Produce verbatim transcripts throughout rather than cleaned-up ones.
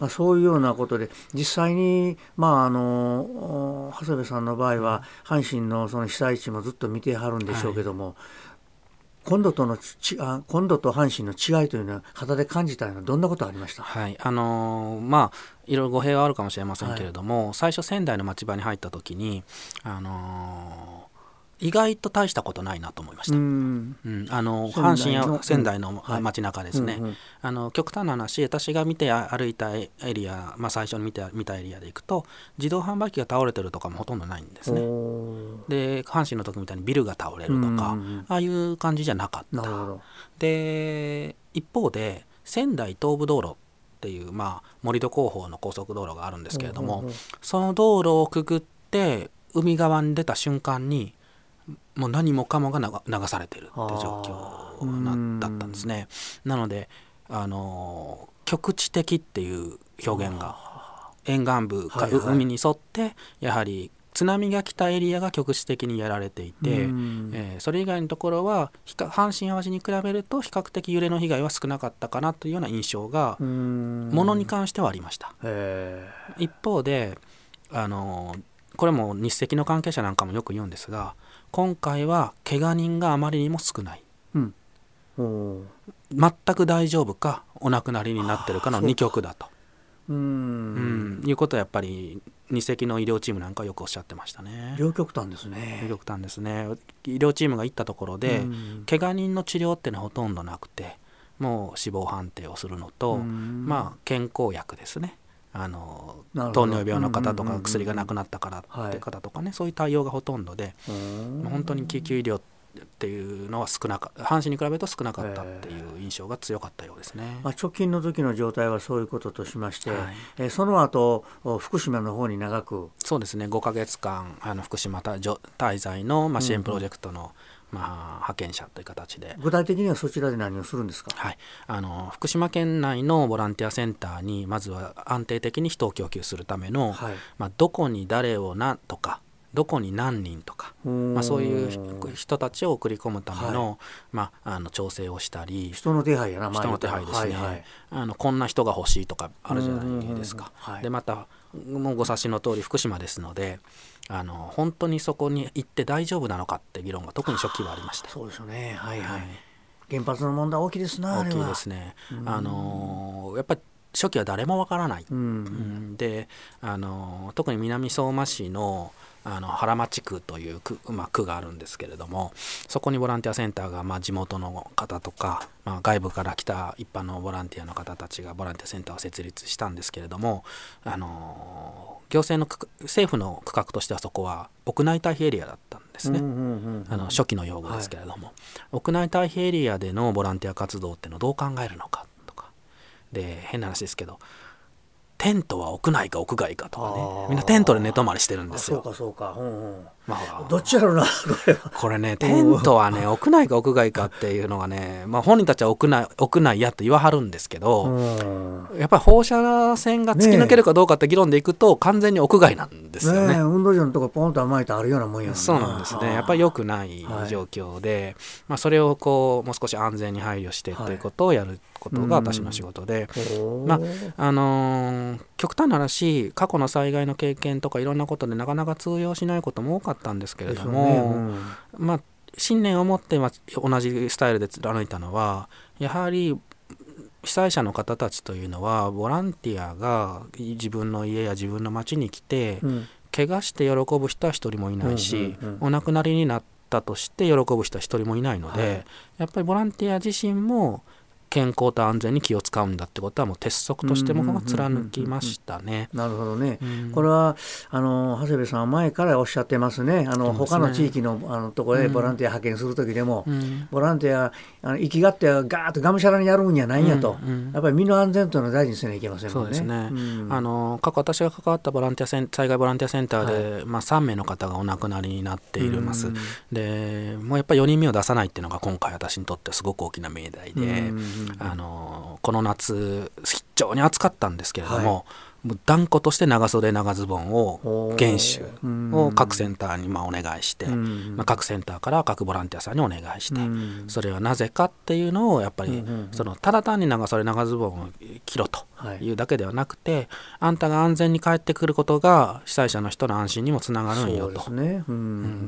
まあ、そういうようなことで実際に、まあ、あの長谷部さんの場合は阪神のその被災地もずっと見てはるんでしょうけども、はい、今度とのちあ今度と阪神の違いというのは肌で感じたのはどんなことありました？ はい、あのー、まあいろいろ語弊はあるかもしれませんけれども、はい、最初仙台の町場に入った時に、あのー意外と大したことないなと思いました。うんうん、あの阪神や仙台の街中ですね、うんはい、あの極端な話、私が見て歩いたエリア、まあ、最初に見て見たエリアで行くと自動販売機が倒れてるとかもほとんどないんですね。で阪神の時みたいにビルが倒れるとか、うん、ああいう感じじゃなかった。で一方で仙台東部道路っていう、まあ、盛土工法の高速道路があるんですけれども、うんうんうん、その道路をくぐって海側に出た瞬間にもう何もかもが流されてるって状況だったんですね。なのであの局地的っていう表現が沿岸部か、はいはい、海に沿ってやはり津波が来たエリアが局地的にやられていて、えー、それ以外のところは阪神・淡路に比べると比較的揺れの被害は少なかったかなというような印象がものに関してはありました。一方であのこれも日赤の関係者なんかもよく言うんですが、今回は怪我人があまりにも少ない、うん、全く大丈夫かお亡くなりになってるかのに極だとうーん、うん、いうことはやっぱり日赤の医療チームなんかよくおっしゃってましたね。 両極端ですね。 両極端ですね。医療チームが行ったところで怪我人の治療ってのはほとんどなくて、もう死亡判定をするのと、まあ健康薬ですね、あの糖尿病の方とか薬がなくなったからって方とかね、はい、そういう対応がほとんどで、本当に救急医療っていうのは少なかった、阪神に比べると少なかったっていう印象が強かったようですね。 まあ、直近の時の状態はそういうこととしまして、はい、えその後福島の方に長くそうですねごかげつかんあの福島滞在の、まあ、支援プロジェクトの、うんうんまあ、派遣者という形で。 具体的にはそちらで何をするんですか？ はい、あの福島県内のボランティアセンターにまずは安定的に人を供給するための、はいまあ、どこに誰を何とかどこに何人とか、まあ、そういう人たちを送り込むための、はいまあ、あの調整をしたり、 人の手配やな、 人の手配ですね、はいはい、あのこんな人が欲しいとかあるじゃないですか。でまたもうご察しの通り福島ですので、あの本当にそこに行って大丈夫なのかって議論が特に初期はありました。 そうですよね、はいはい、はい、原発の問題大きいですな。 大きいですね。あのやっぱり初期は誰もわからない、うん、であの特に南相馬市のあの原町区という区、まあ、区があるんですけれども、そこにボランティアセンターが、まあ、地元の方とか、まあ、外部から来た一般のボランティアの方たちがボランティアセンターを設立したんですけれども、あの行政の政府の区画としてはそこは屋内退避エリアだったんですね。あの初期の用語ですけれども、はい、屋内退避エリアでのボランティア活動っていうのをどう考えるのかとかで、変な話ですけどテントは屋内か屋外かとかね、みんなテントで寝泊まりしてるんですよ。 そうかそうか、うんうんまあ、 どっちやろうなこれは。 これねテントはね屋内か屋外かっていうのがね、まあ、本人たちは屋内、屋内やと言わはるんですけど、やっぱり放射線が突き抜けるかどうかって議論でいくと、ね、完全に屋外なんですよね。 ね運動場のとこポンと甘いとあるようなもんやな。 そうなんですね。やっぱり良くない状況で、はいまあ、それをこうもう少し安全に配慮してっていうことをやることが私の仕事で、はいまああのー、極端な話過去の災害の経験とかいろんなことでなかなか通用しないことも多かったんですけれども、ねうんまあ、信念を持って同じスタイルで貫いたのは、やはり被災者の方たちというのはボランティアが自分の家や自分の町に来て、うん、怪我して喜ぶ人は一人もいないし、うんうんうん、お亡くなりになったとして喜ぶ人は一人もいないので、はい、やっぱりボランティア自身も健康と安全に気を使うんだってことはもう鉄則としても貫きましたね。 なるほどね、うん、これはあの長谷部さんは前からおっしゃってますね。あの他の地域 の, あのところでボランティア派遣するときでも、うん、ボランティアあの生きがってガーッとがむしゃらにやるんやないんやと、うんうん、やっぱり身の安全というのを大事にせなきゃいけませんもんね。 そうですね、 うん、 あの過去私が関わったボランティアセン災害ボランティアセンターで、はいまあ、さんめいの方がお亡くなりになっています、うん、でもうやっぱりよにんめを出さないっていうのが今回私にとってすごく大きな命題で、うん、あのこの夏非常に暑かったんですけれども、はい、もう断固として長袖長ズボンを厳守を各センターにまあお願いして、まあ、各センターから各ボランティアさんにお願いして、それはなぜかっていうのをやっぱりそのただ単に長袖長ズボンを着ろというだけではなくて、はい、あんたが安全に帰ってくることが被災者の人の安心にもつながるんよと、 そうですね、うんうん、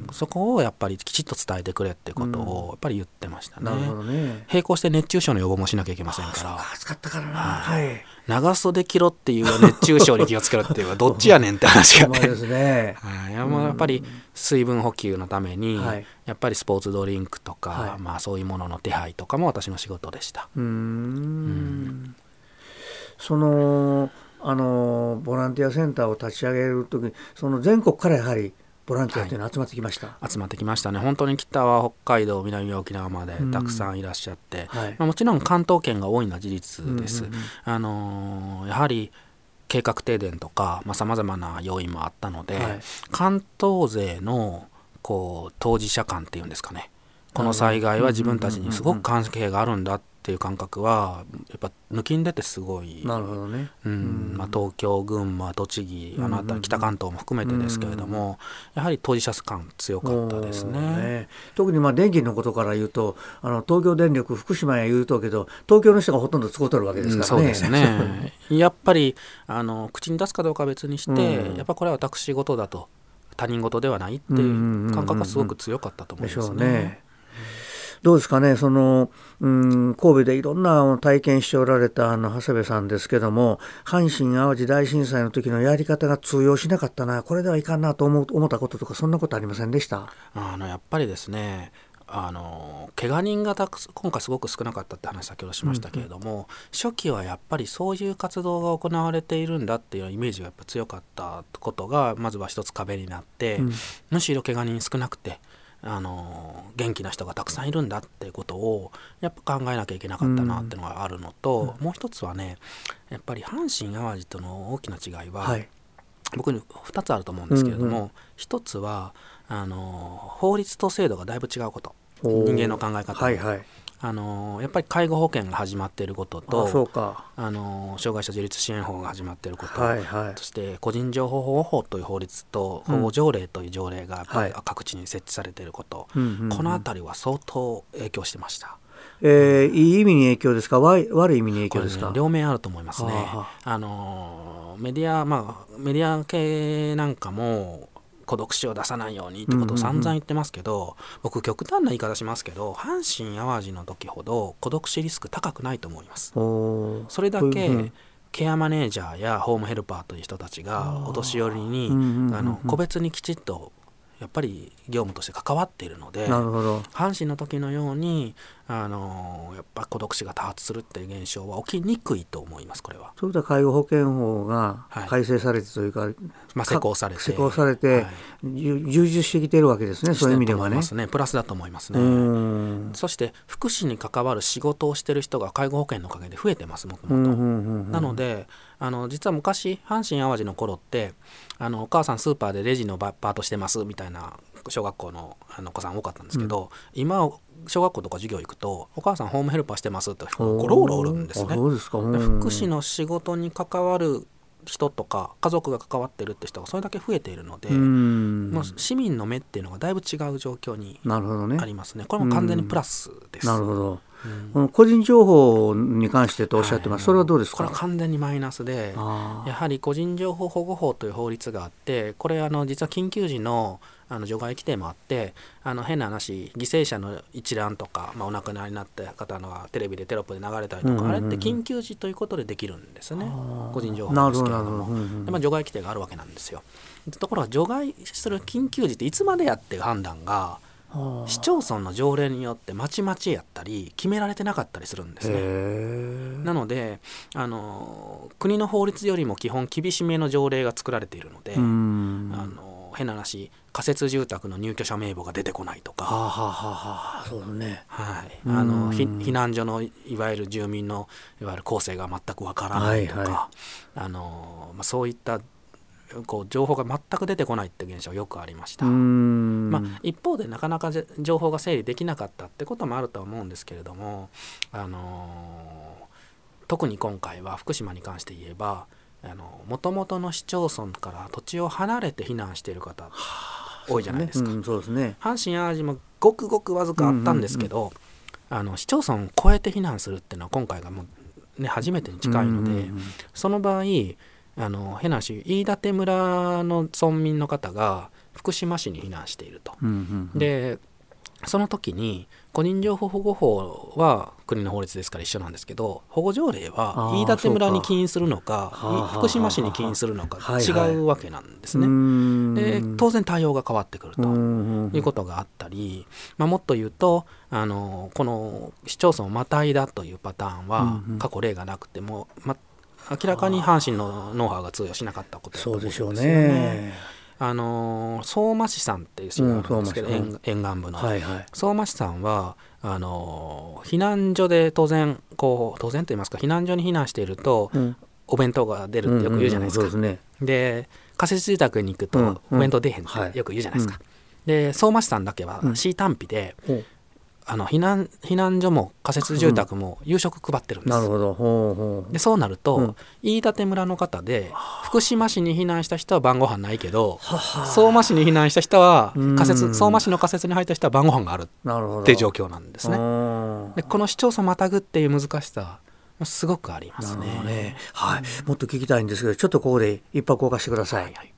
そこをやっぱりきちっと伝えてくれってことをやっぱり言ってましたね。 なるほどね。 並行して熱中症の予防もしなきゃいけませんから。 暑かったからな、はい、 長袖着ろっていう熱中症に気をつけろっていうのはどっちやねんって話がねですね、 はい、やっぱり水分補給のために、 はい、 やっぱりスポーツドリンクとか、 はい、 まあ、そういうものの手配とかも私の仕事でした。 うーん、うんそのあのボランティアセンターを立ち上げるとき、その全国からやはりボランティアというのは集まってきました、 はい、集まってきましたね。本当に北は北海道、南は沖縄までたくさんいらっしゃって、はい、まあ、もちろん関東圏が多いのは事実です、うんうんうん、あのー、やはり計画停電とかさまざ、まな要因もあったので、はい、関東勢のこう当事者感っていうんですかね、この災害は自分たちにすごく関係があるんだっていう感覚はやっぱ抜きん出てすごい。 なるほどね、 うんまあ、東京、群馬、栃木、あの辺り北関東も含めてですけれども、やはり当事者感強かったです ね, ね特にまあ電気のことから言うと、あの東京電力福島や言うとけど東京の人がほとんど使うとるわけですからね、うん、そうですねやっぱりあの口に出すかどうかは別にして、うん、やっぱこれは私事だと、他人事ではないっていう感覚がすごく強かったと思いますね。でしょうね。 どうですかね、その、うん、神戸でいろんな体験しておられたあの長谷部さんですけども、阪神・淡路大震災の時のやり方が通用しなかったな、これではいかんなと思う、思ったこととか、そんなことありませんでした？ あのやっぱりですね、あの怪我人がたく今回すごく少なかったって話先ほどしましたけれども、うんうん、初期はやっぱりそういう活動が行われているんだっていうイメージがやっぱ強かったことがまずは一つ壁になって、うん、むしろ怪我人少なくてあの元気な人がたくさんいるんだってことをやっぱ考えなきゃいけなかったなっていうのがあるのと、うん、もう一つはね、やっぱり阪神・淡路との大きな違いは、はい、僕にふたつあると思うんですけれども、うんうん、一つはあの法律と制度がだいぶ違うこと、人間の考え方、はいはい、あのやっぱり介護保険が始まっていることと、 あそうか、 あの障害者自立支援法が始まっていること、 はいはい、 そして個人情報保護法という法律と保護条例という条例がやっぱり各地に設置されていること、はい、このあたりは相当影響してました。 えー、いい意味に影響ですか、悪い意味に影響ですか？ ね、両面あると思いますね。あのメディア、まあ、メディア系なんかも孤独死を出さないようにってことを散々言ってますけど、うんうんうん、僕極端な言い方しますけど、阪神・淡路の時ほど孤独死リスク高くないと思います。それだけ、うん、ケアマネージャーやホームヘルパーという人たちがお年寄りに、うんうんうん、あの個別にきちっとやっぱり業務として関わっているので、 なるほど、 阪神の時のようにあのやっぱ孤独死が多発するっていう現象は起きにくいと思います。これはそういった介護保険法が改正されてというか、はい、 まあ、施行されて施行されて、はい、充実してきているわけですね。そういう意味ではね、 ねプラスだと思いますね。そして福祉に関わる仕事をしている人が介護保険のおかげで増えてます、もともと。なのであの実は昔阪神・淡路の頃ってあのお母さんスーパーでレジのバパートしてますみたいな小学校 の, あの子さん多かったんですけど、うん、今小学校とか授業行くとお母さんホームヘルパーしてますってゴロゴロおるんですね。 そうですか。 福祉の仕事に関わる人とか家族が関わってるって人がそれだけ増えているので、もう市民の目っていうのがだいぶ違う状況にありますね。これも完全にプラスです。 なるほど。うん、この個人情報に関してとおっしゃってます、はい、それはどうですか？ これは完全にマイナスで、やはり個人情報保護法という法律があって、これあの実は緊急時のあの除外規定もあって、あの変な話犠牲者の一覧とか、まあ、お亡くなりになった方のがテレビでテロップで流れたりとか、うんうんうん、あれって緊急時ということでできるんですね、個人情報ですけれども、うんうん、でまあ、除外規定があるわけなんですよ。ところが除外する緊急時っていつまでやっていう判断が市町村の条例によってまちまちやったり決められてなかったりするんですね。なのであの国の法律よりも基本厳しめの条例が作られているので、あの変な話仮設住宅の入居者名簿が出てこないとか、 はあはあはあ、そうね、 はい、あの避難所のいわゆる住民のいわゆる構成が全くわからないとか、はいはい、あのまあ、そういったこう情報が全く出てこないって現象がよくありました。まあ、一方でなかなか情報が整理できなかったってこともあるとは思うんですけれども、あのー、特に今回は福島に関して言えばもともとの市町村から土地を離れて避難している方多いじゃないですか。 そうですね。 阪神・淡路もごくごくわずかあったんですけど、うんうんうん、あの市町村を越えて避難するっていうのは今回がもうね、初めてに近いので、うんうんうん、その場合あの変な話、飯舘村の村民の方が福島市に避難していると、うんうんうん、でその時に個人情報保護法は国の法律ですから一緒なんですけど、保護条例は飯舘村に起因するのか福島市に起因するのか違うわけなんですね、はいはい、で当然対応が変わってくるということがあったり、まあ、もっと言うとあのこの市町村をまたいだというパターンは過去例がなくても、ま、明らかに阪神のノウハウが通用しなかったことだと思うんですよね。そうでしょうね。あの相馬市さんっていう市があるんですけど、うん、沿, 沿岸部の、はいはい、相馬市さんはあの避難所で当然こう当然と言いますか避難所に避難していると、うん、お弁当が出るってよく言うじゃないですか、うんうんうん、で, すね、で仮設住宅に行くとお弁当出へんってよく言うじゃないですか、うんうん、で相馬市さんだけは市単位で、うんあの 避難、避難所も仮設住宅も夕食配ってるんです、うん、なるほど。ほうほうでそうなると、うん、飯舘村の方で福島市に避難した人は晩ご飯ないけど相馬市に避難した人は仮設相馬市の仮設に入った人は晩ご飯があるっていう状況なんですね。でこの市町村またぐっていう難しさすごくあります ね, ね、はい、もっと聞きたいんですけどちょっとここで一泊置かせてください、はいはい。